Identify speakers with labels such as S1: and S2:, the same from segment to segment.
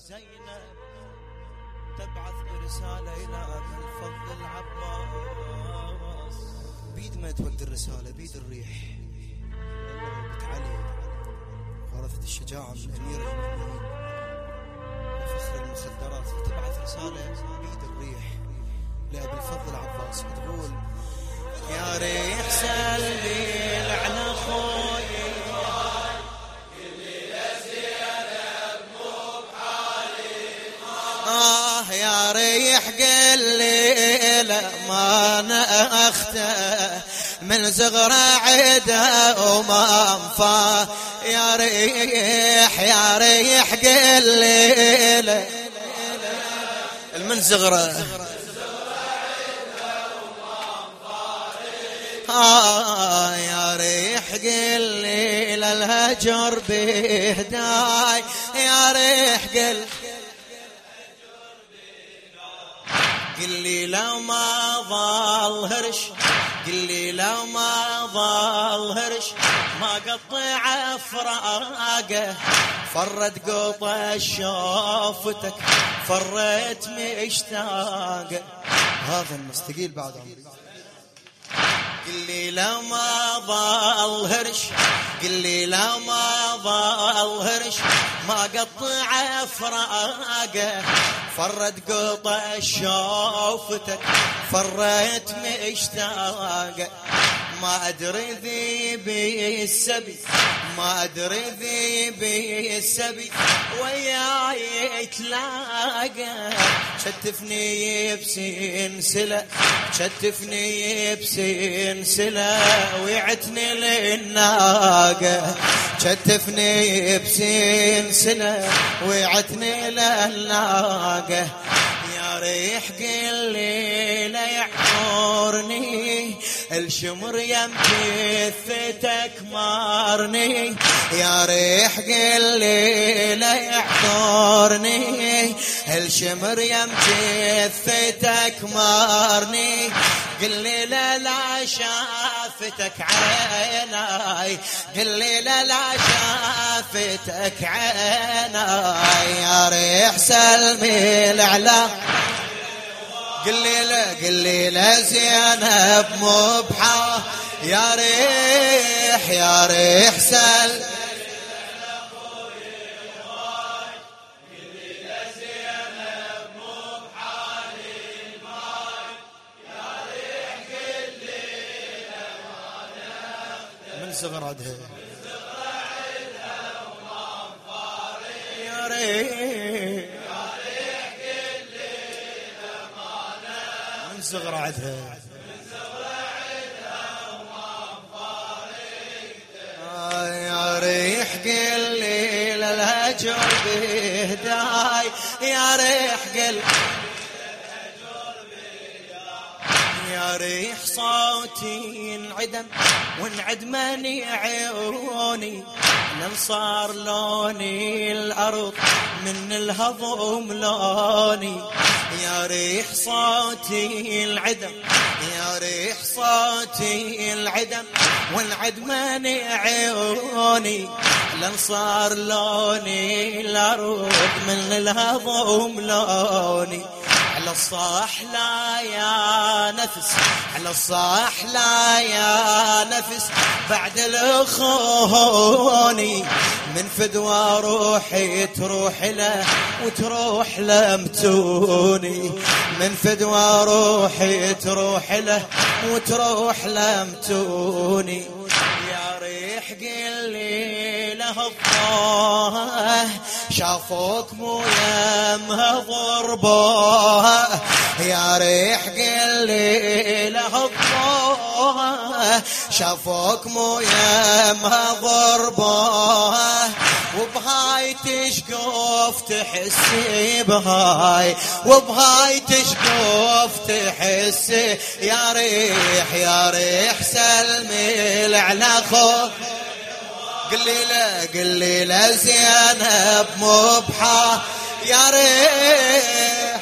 S1: زينب تبعث برسالة إلى أبي الفضل العباس. بيد ما تودي الرسالة بيد الريح. بنت علي ورثة الشجاعة من أمير المؤمنين وفخر المخدرات، فتبعث رسالة بيد الريح لأبي الفضل العباس تقول: يا ريح سلبي لعن أخوي يا ريح قل لي لما أنا أخته من زغرة عده وما انفى. يا ريح قل لي من زغرة يا ريح قل لي للهجر بهداي. يا ريح قل لي لو ما ظهرش، قل لي لو ما ظهرش ما قطع فراقه. فرت قطع شوفتك فرت مشتاقه. هذا المستقيل بعد عمري. قل لي لو ما ظهرش، قل لي لو ما ظهرش ما قطع فراقه. فرت قطع شوفتك فرت مشتاقه. ما أدري ذيبي السبي، ما أدري ذيبي السبي وياي تلاقى. شتفني بسنسلة، شتفني بسنسلة ويعتني للناقة. شتفني بسنسلة ويعتني للناقة. يا ريح قل لي لا يعورني الشمر يمكثتك مارني. يا ريح قل لي لا يعورني الشمر يمكثتك مارني. قل لي لا شافتك عيناي، قل لي لا شافتك عيناي. يا ريح سلمي العلا، قل لي لا زينب مبحى. يا ريح سل من صغر عدها. يا ريح من صغر عدها. يا ريح قل لي للهجر بهداي. يا ريح قل يا ريح صوتي انعدم وانعدمني عيوني. لن صار لوني الأرض من الهضم لوني. يا ريح صوتي العدم، يا ريح صوتي العدم وانعدمني عيوني. لن صار لوني الأرض من الهضم لوني. على الصاح لا يا نفس، على الصاح لا يا نفس بعد الخوني. من فدوى روحي تروح له وتروح لمتوني. من فدوى روحي تروح له وتروح لمتوني. يا ريح قل لي له الضوء شافوك مو يمها ضربوها. يا ريح قل لي له الضوء شافوك مو يمها ضربوها. وبهاي تشقف تحسي بهاي، وبهاي تشقف تحسي. يا ريح سلمي لعلى خوك. قل لي لا زينب مبحى. يا ريح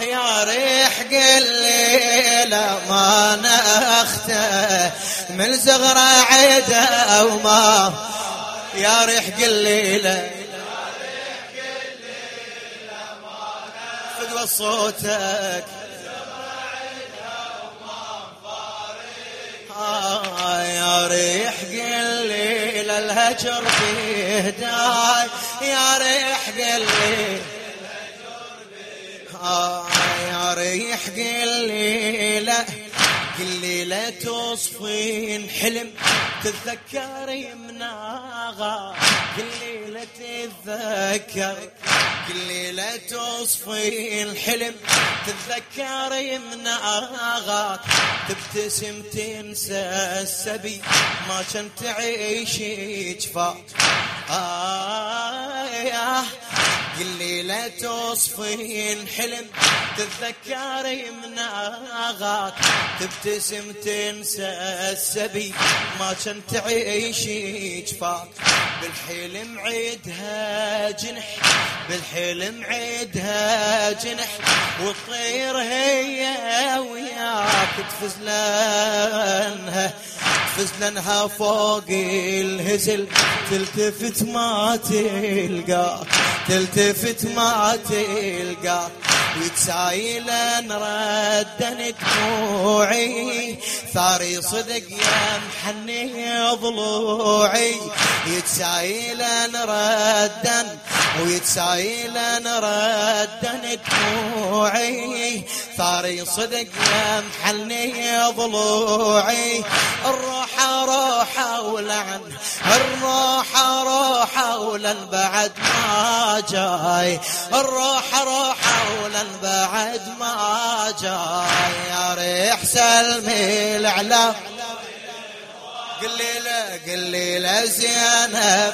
S1: يا ريح قليلة ما نأخته من زغرة عيدة وما يا ريح قليلة فدوى صوتك يا ريح قليلة الهجر بيهداي يا ريح قليلة يا ريح قليلة قليلة تصفين حلم تتذكر مناغا قليلة تتذكر قليلة تصفين حلم تتذكر مناغا تبتسم تنسى السبي ما كان تعيش جفا قليلة تصفين حلم تتذكر مناغاك تبتسم تنسى السبي ما كان تعيش جفاك بالحلم عيدها جنح بالحلم عيدها جنح والطير هي وياك تفز لنها تفز لنها فوق الهزل تلتفت ما تلقاك تلتفت ما تلقاك ويتسايلن ردن دموعي ثاري صدق يا محني ضلوعي يتسايلن ردن ويتسايلن ردن دموعي ثاري صدق يا محني ضلوعي الروحة روحة ولعن الروحة روحة ولن بعد ما جاي الروحة روحة ولن بعد ما جاي يا ريح سلمي العلا قليلة قليلة زينب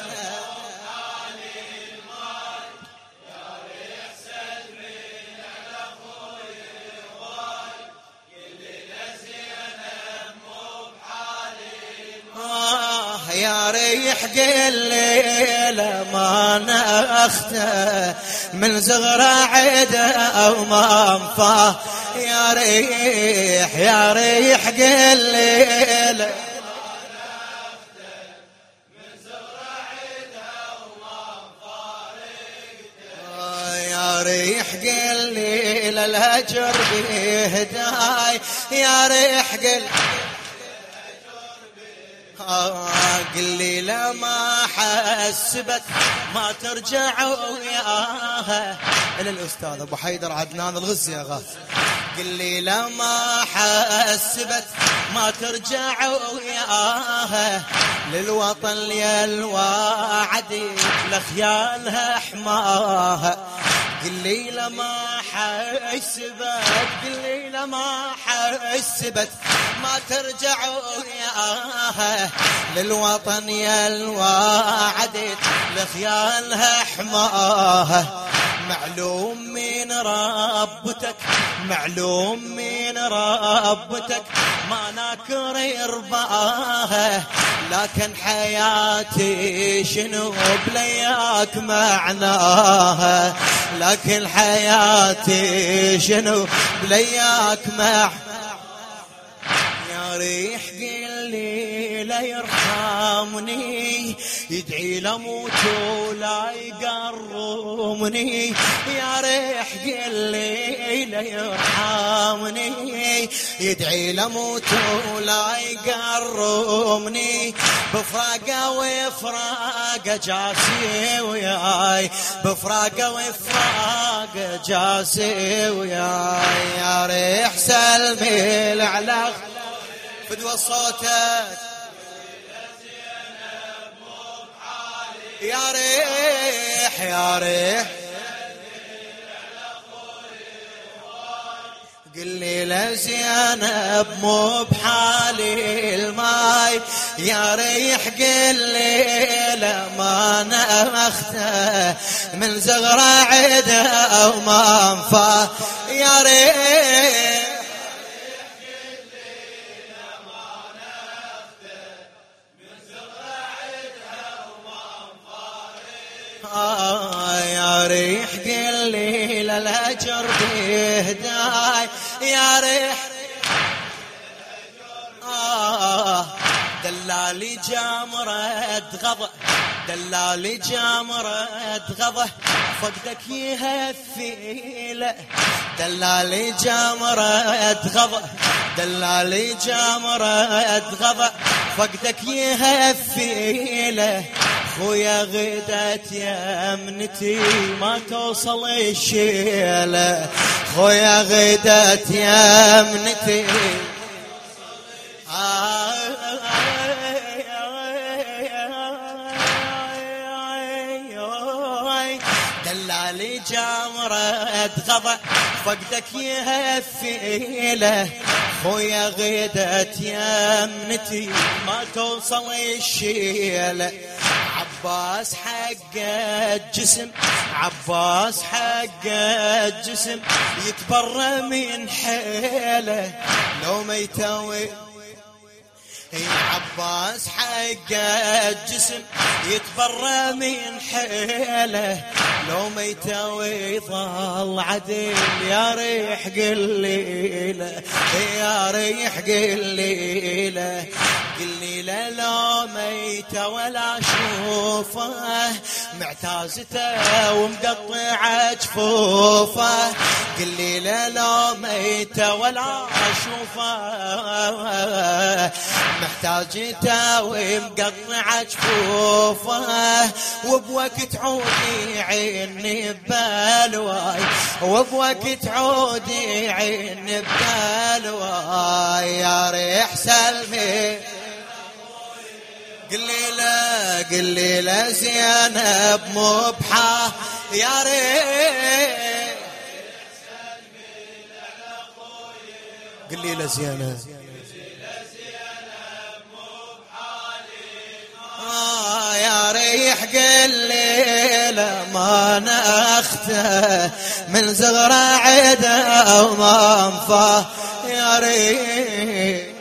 S1: يا ريح قليلة ما نأخته من زغرة عيدة أو ما انفاه يا ريح قليلة يا ريح قليلة الهجر بيهداي يا ريح قليلة قليلة ما حسبت ما ترجع وياها إلى الأستاذ أبو حيدر عدنان الغزي يا غاث قليلة ما حسبت ما ترجع وياها للوطن يا الواعد لخيالها حماها قليلة ما حسبت قليلة ما حسبت ما ترجع وياها للوطن يا الواعد لخيالها حماها معلوم من ربتك معلوم من ربتك ما ناكر يرضاها لكن حياتي شنو بلياك معناها لكن حياتي شنو بلياك معناها يا ريح قليلة يرحمني يدعي لموت ولا يقرمني يا ريح قليلة يرحمني يدعي لموت ولا يقرمني بفراقه وفراقه جاسي وياي بفراقه وفراقه جاسي وياي يا ريح سلمي العلاق فدوى صوتك يا ريح يا ريح قليلة زينب مو بحالي الماي يا ريح قليلة ما نأخته من زغرة عيدة وما انفاه يا ريح يا ريح قليلة الأجر بهداي يا ريح دلالي جامرة غضا دلالي جامرة غضا فقدك يهفيله دلالي جامرة غضا دلالي جامرة غضا فقدك يهفيله خويا غدت يمنتي ما توصل الشيله خويا غدت يمنتي دلالي جامرة غضا فقدك يهفيله خويا غدت يمنتي ما توصل الشيله عباس حق الجسم عباس حق الجسم يتبرى من حيله لو ما يتوي عباس حق الجسم يتبرى من حيله لو ما يتوي ظل عدل يا ريح قليله يا ريح قليله قليله لو ميت ولا اشوفه معتازته ومقطع جفوفه قليله لو ميت ولا اشوفه محتاجته ومقطع جفوفه وبوقت عودي عيني ببالواي وبوقت عودي عيني ببالواي يا ريح سلمي قليله زينب مو بحا يا ريح قليله زينب يا ريح قليله ما نخته من زغرة عدا وما انفاه يا ريح